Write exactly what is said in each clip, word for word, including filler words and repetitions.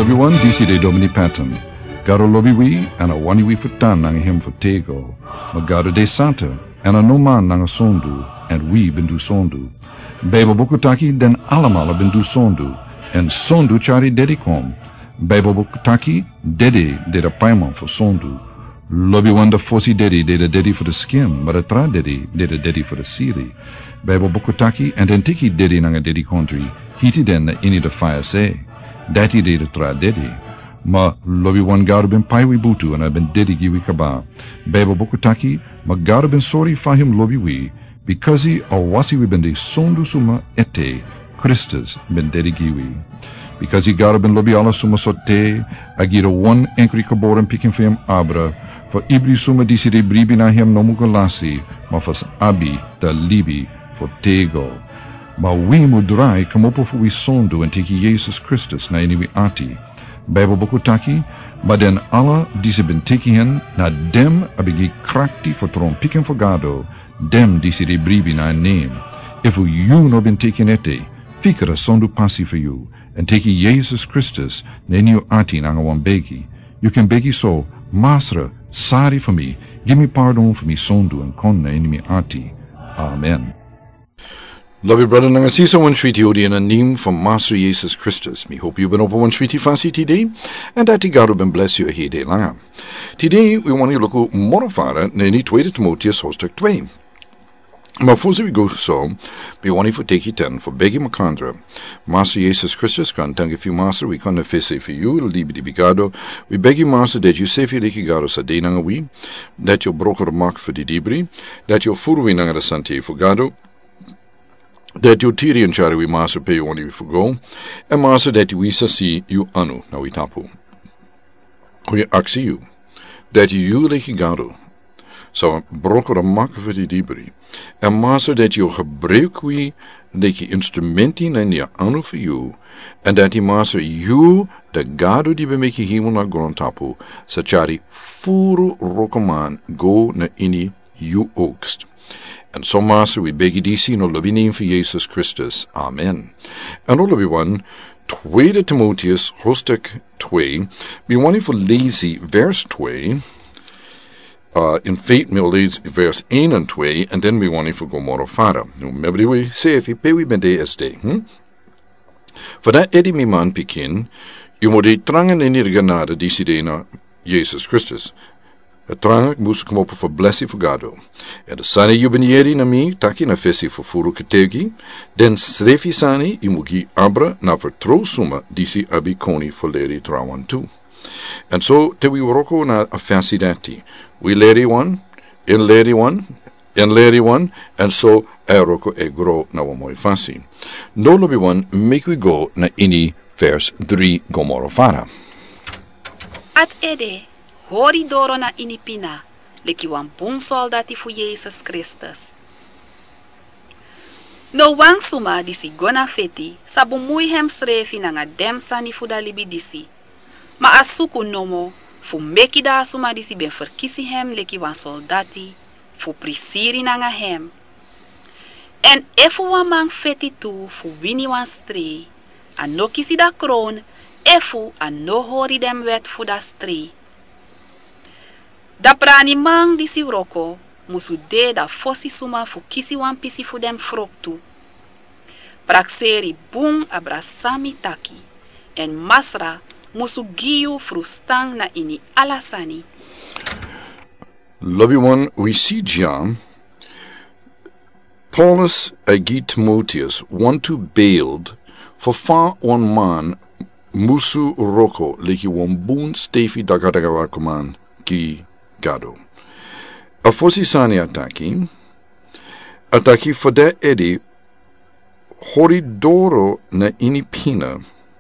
Lobby one, D C de Domini Patton. Garo lobby we, and a wani we futan nang him for tego. Magaro de Santa, and a no man nang sondu, and we bindu sondu. Bebo bukutaki den alamala bindu sondu, and sondu chari dedikom. Bebo bukutaki, dedi de the paimon for sondu. Lobby one the fosi dedi de the dedi for the skin, but a tra dedi de the dedi for the siri. Bebo bukutaki, and then tiki dedi nang a dedi country, hiti den ini the fire say. Dati de the tra dedi. Ma lobi wan garo ben paiwi butu and I ben dedi giwi kaba. Bebo bukutaki, ma garo ben sorry for him lobi we, because he or wasi we ben de sondu suma ete, Christus ben dedi giwi. Because he garo ben lobi ala suma sote, agira one enkri kaboren picking for him abra, for ibri suma disi de bribi na him nomugalasi, ma fas abi da libi for tego. Ma we mudrai kamopo fu we sondu and teki Jesus Christus na ini we ati. Bijbel bokutaki, maar den alle die ze ben tekenen, na dem abigi krakti voor tron piken voor gado, dem die ze de bribi na neem. If you no ben tekenete, fikere sondu passi for you, and teki Jesus Christus, nen you ati nanga wan begi. You can begi so, Master, sorry for me, give me pardon for me sondu and konna in me ati. Amen. Lovely brother, nanga sisa one sweetie odi in a name from Master Jesus Christus. Me hope you've been over one sweetie fancy today, and that God will bless you a day langa. Today we want to look at morofara neni tweede Timotheus hoofdstuk twee. Maar voor we go so, we want to take it ten for Becky Macandra. Master Jesus Christus, kan thank you, Master. We can't face for you, liebe di bigado. We beg you, Master, that you save you like gado sa de nanga we, that you broker mark for the debris, that you furu we nanga the sante for gado. Dat you tiri and chari we master pay you only for go, and master that we see you anu na we tapu. We ask you that you like gado, so broker a mak for the debris, and master that you gebruik we like instrumenti en je anu for you, and that he master you the gado die we make himo na gron tapu, sa chari furu rokoman go na ini you oogst. And so, Master, we beg you, D C, no love name for Jesus Christus. Amen. And all of you one, tweede Timotheus, hoofdstuk twee, we want for lazy verse twee, uh, in faith, me lees verse one and two, and then we want for go more fara. No, maybe we say if you pay we bende este, hm? For that edi mi man pikin, you mo de trangen in ir genade, D C de na Jesus Christus. Het trang moest komen op voor blessie voor gado. En de sani je ben jeri na mi, taki na fesi voor furu ketegi, den srefi sani je mugi abra na vertrouw suma disi abi koni voor leri trawan tu. En so te we roko na a fasi dati. We leri one, in leri one, in leri one, and so e roko e gro na wamoy fasi. No lobi one, make we go na ini vers three gomoro fara. At ede. Hori doro na inipina, leki wan bun soldati fu Jesus Christus. No wang suma disi gona feti, sabu mui hem srefi na nga dem sani fu da libi disi. Ma asuku nomo, fu meki da suma disi ben verkisi hem leki wan soldati, fu prisiri na nga hem. En efu wan mang feti tu, fu wini wan stree, an no kisi da kroon, efu an no hori dem wet fu da stree. Da prani mang disi roko, musu de da fosi suma fu kisi wan pisi fu dem froktu. Prakseri bung abrasami taki, en masra musu giyu frustang na ini alasani. Love you one, we see John, Paulus agi Timotheus want to build for far one man musu roko leki wan boon stefi dagadagawarkoman ki gado. A fosi sani ataki, ataki for that edi horidoro na inipina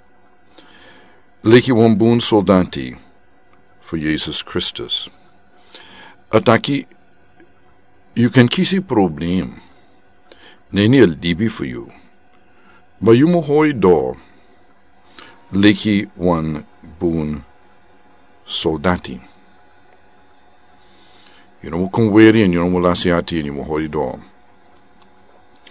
leki wan boon soldati for Jesus Christus. Ataki, you can kisi problem, neni el dibi for you, but you mo horidor leki wan boon soldati. You know, we're and you know, lasiati and you horidor.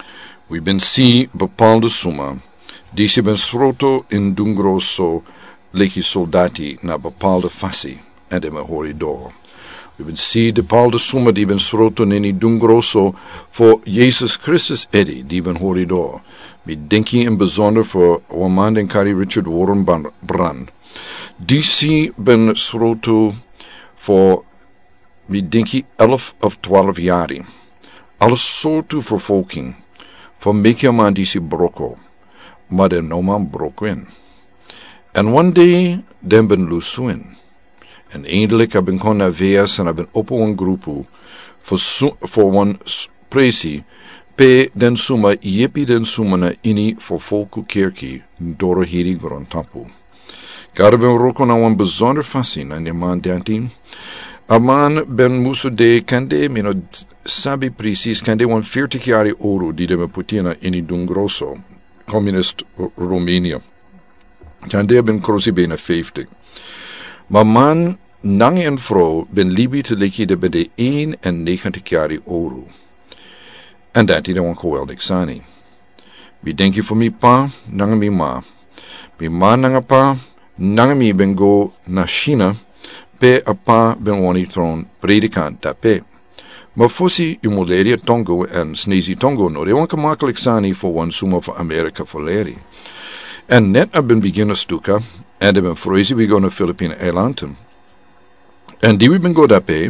We've been see bepaalde summa, die ze ben sroto in dungroso leki soldati na bepaalde fasi en de me horido. We ben see de bepaalde summa die ben sroto neni dungroso voor Jezus Christus Eddie, die ben horido. Mi denki in bijzonder voor Waman en Kari Richard Warren Brand. Die si ben sroto voor mi denki elf of twaalf jari. Alles soorten vervolking. Van mekiaman die si broko. Maar de noman broko in. En one day, den ben lusuin. En eindelijk heb ik kon naar V S en heb ik op een groepu voor een presi pe den suma yepi den suma na ini voor volku kerki door hiri grontapu. Daar ben roko na een bijzonder fascin en de man dertien. A man ben musu de kende mino sabi precies kende een veertig jaar ouro die de me putina ini dungroso communist Romania. Kende ben krosi bijna vijftig. Maar man, nang en vrouw ben libi te leki de bij de eenennegentig jaar ouro. En dat is een geweldig sani. Wie denk je voor mi pa, nang mi ma. Mi ma nang pa, nang mi ben go na China, pe a pa ben wani tron predikant da pe. Maar fossi je moleria tongo en snezi tongo no, de wanke makkelijk sani voor one suma voor Amerika voor leri. En net heb ben beginnen stuka, en de ben vroezi we go naar Filipine eilanden. En die we ben go da pe,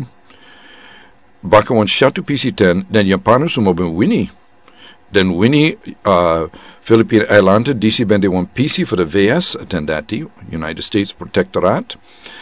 bakken one shatu P C ten, den Japaner suma ben Winnie. Den Winnie, uh, Filipine eilanden, die si ben de one P C voor de V S, attendati, United States Protectorate.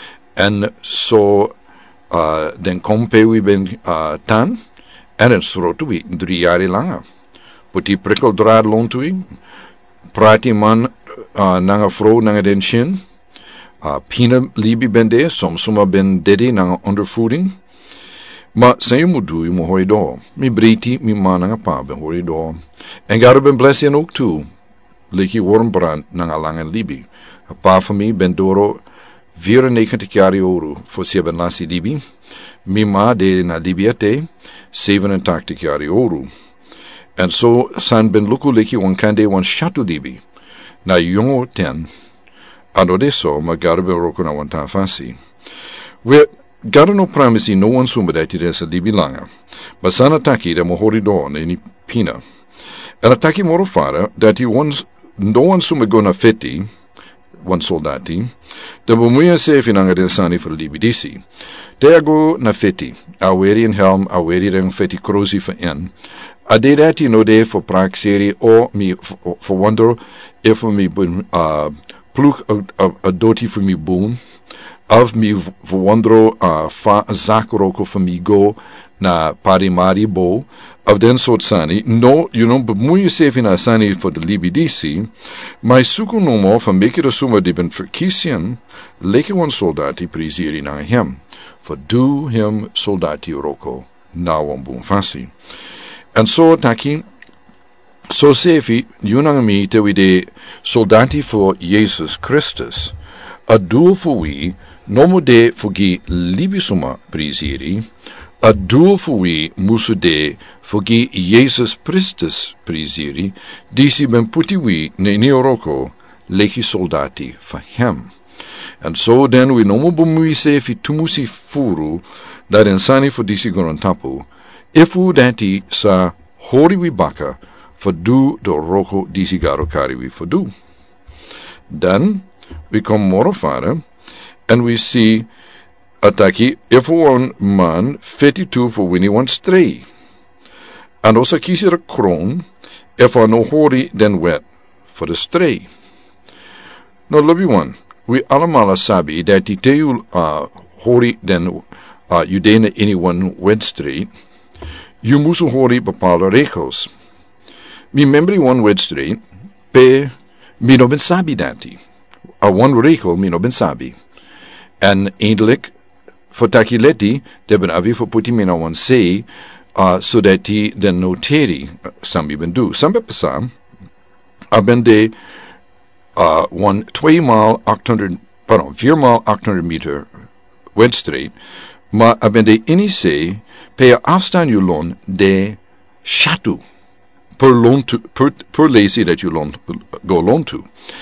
En zo, uh, den kompe we ben uh, tan, en en srotu we drie jaar langer. Put die prikkeldraad loont we, praat die man uh, nanga vrouw nanga den shin, uh, pina libi ben de, soms suma ben dedi nanga ondervoeding. Maar zijn je moet doen, je moet hooi door. Mi breiti, mi man nanga pa ben hooi door. En gara ben blessing ook toe. Leki Warren Brand nanga lange libi. Een pa van mi ben doro vierennegentig jaar euro voor zeven nasi libi. Mi ma de na Libië te zevenentachtig jaar euro. En zo zijn ben luku leki wan kande wan shatu libi. Na jongo ten. Ano de so, ma gara ben roko na wan tafasi. We gara no pramisi no one sumba dat het is libi langa. Maar sana taki de mohori don in pina. En ataki moro fara dat hij ons no one sumba go na feti. One soldati, de bemoeien se finanga de sani voor libidisi. Tego na feti, aweri en helm, aweri en feti krozi van en. Ade dati no de voor praak serie o mi voor wonder if mi uh ploeg a doti voor mi boon, of mi voor wonder uh fa zakroko voor mi go na parimari bo. Of den soort sani, no, you know, bemoeien se vina sani voor de libidisi, maar suku no mo van meke de suma die ben verkiesien, leke wan soldati prisiri na hem, voor du hem soldati roko, na wan boom fasi. En so taki, so sefi, yunang mi te we de soldati voor Jezus Christus, a doel voor we, no mo de forgi libisuma prisiri, a doel voor wie moesten de forgi Jezus Christus prisiri, die si ben puti wie ne neoroko leki soldati van hem. En zo den we nomo bemui se fi tumusi furu, dat en sani voor disi gorontapu, ifu dati sa hori we baka, voor du do roko disi garo kari we voor du. Dan, we kom moro fara, en we see ataki, if one man fifty-two for winning one stray. And also kies a kroon, if one no hori then wet for the stray. No lobby one, we allemaal sabi that die teu uh, hori then uh, you dena anyone wet stray, you musu hori bepaalde regels. Mi membri one wet stray, pe mi no ben sabi dati. A one regel mi no ben sabi. En eindelijk, voor takileti, de ben avi voor puti mina wan say, uh, zodat die den noteri, sambi ben du. Sambi pesam, a ben de, uh, wan twee maal achthonderd, pardon, vier maal achthonderd meter wedstrijd, maar a ben de inni say, pe a afstand je lon de shatu, per lon to, per, per lazy dat je lon, go lon to.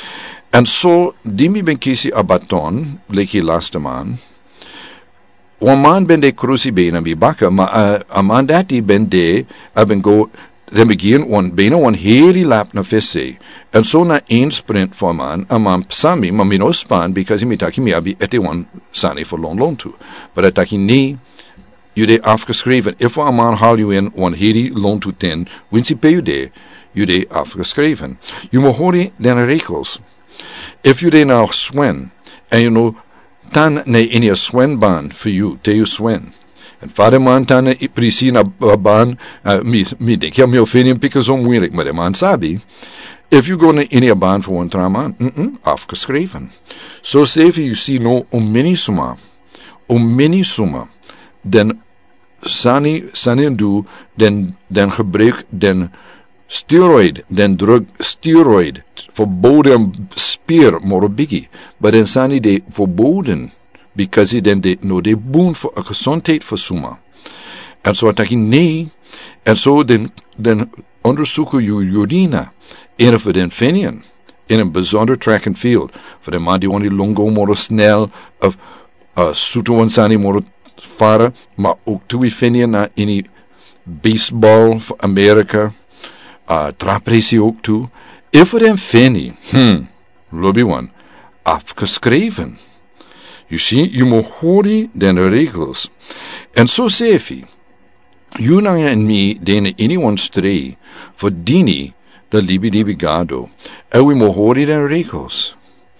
En so, die mi ben kisi a baton, leki laste man, wan man ben de cruci bena mi baka, ma uh, a man dati ben de, a ben go, den begin wan bena wan heli lap na fisse. En so na een sprint for man, a man sami, ma mi no span, because mi taki mi abi ete wan sani for lon lon tu. But a taki ni, you de afgeschreven. If a man haal you in wan heli lon tu ten, winsi pe you de, you de afgeschreven. You mo hori den regels. If you de nou swen, en you know, tan ne in je swenbaan voor you, te you swen. En vader man tan ne precies na baan, uh, mi, mi denk, ja, mi opinion pikken zo moeilijk, maar de man sabi. If you go in je baan voor een traman, mm -mm, afgeschreven. So say you see no om mini suma, om mini suma, den sani, sani do, den, den gebruik, den steroid, den drug steroid, verboden spier, moro biggie. Maar dan zijn die de verboden, because die den de, no de boon voor een gezondheid voor suma. En zo had ik nee, en zo den, den onderzoeken je urina, en voor den venien, in een bijzonder track and field, voor de man die want die longo moro snel, of uh, soeto wan sani moro varen, maar ook toe venien na in die baseball voor Amerika, Uh, trapressie ook toe. If er een fanny, hmm, lobby one, afgeschreven. You see, you mo hori den regels. En so sefi, you nang en me den anyone stray, for dini, the libi libi gado, en we mo hori den regels.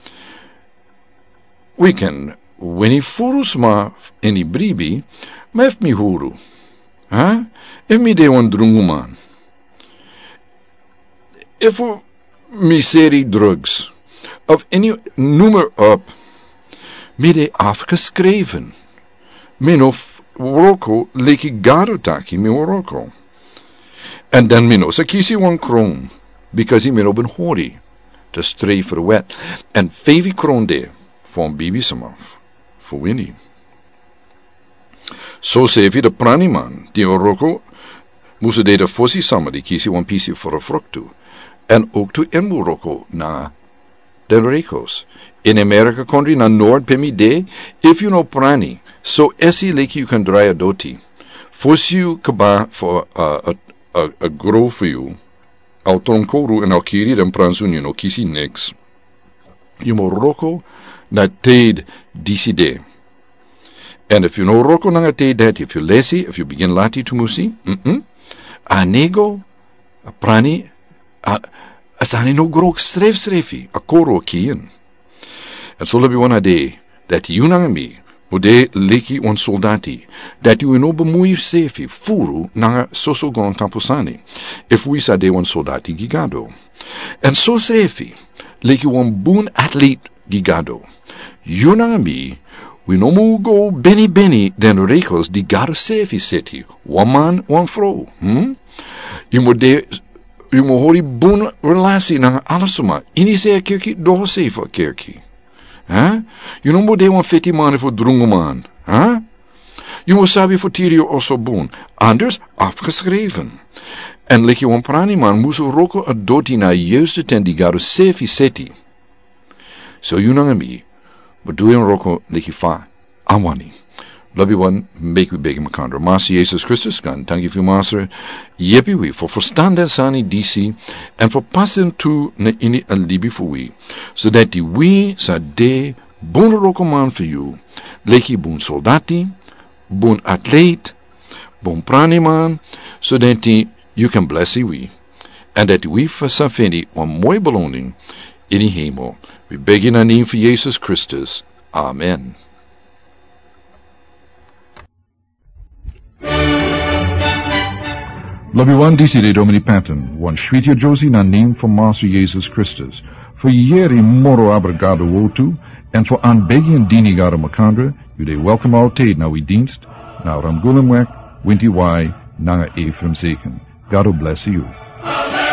We can, when furus ma in i bribi, mef mi huru. Huh? If mi de one drunguman. If miserie drugs, of any nummer op, midde afgeschreven. Min of roko leki garotaki mi roko. And then min osa kisi one kroon, because he min op een hori, to stray for wet, and fevi kroon de, voor een baby samaf, voor Winnie. So sevi de praniman, die roko, moest de de fossi samen, die kisi one pisi voor een fruct toe. En ook toe in Morocco na de regels. In Amerika country na Noord pemi de, if you know prani, so esi leki you can dry a doti. Fos you kaba for a a a, a grow for you. Al tronkoru en al kiri den pransun you know kisi niks. You Morocco na teid disi de. And if you know Morocco na teid that, if you lesi, if you begin lati to musi, mm-mm, a nego, a prani, as ani no grok stref strefi, a koro kien. En so lebi wana de, dat you nanga mi, mo de leki on soldati, dat you no bemoei sefi, furu nanga soso gron tampusani, if we sa de on soldati gigado. En so sefi, leki on boon athlete gigado. You nanga mi, we no mo go beni beni den regels di gar sefi seti, one man, one fro, hm? You mo de, you mo hori boon relatie nanga allesuma. Ini se kerkie doho se voor kerkie. Huh? You no mo de wan feti man voor drunge man. Huh? You mo sabi voor tirio oso boon. Anders afgeschreven. En lik je wan prani man moest roko a doti na juiste ten die garu sefi seti. So you nanga mi. But doe in roko lik je fa. Awani. Love you one, make we beg him a condor. Master Jesus Christus, gan, thank you for master. Yepi we, for verstanden sani D C, and for passing to ne ini a libi for we, so that the we sa de bon rokoman for you, leki bon soldati, bon athlete, bon praniman, so that the, you can bless the we, and that we for sa fendi one mooi beloning in the hemel. We beg in the name for Jesus Christus. Amen. Lobby one D C de Domini Patton, one Schwitja Josie na name van Master Jesus Christus. Voor jeri moro abrigado wotu, en voor aanbegi en dini gado makandre, u de welkom altijd na uw dienst, na Ramgulemwek, Winti Y, nanga Ephraim Zeken. God bless you. Amen.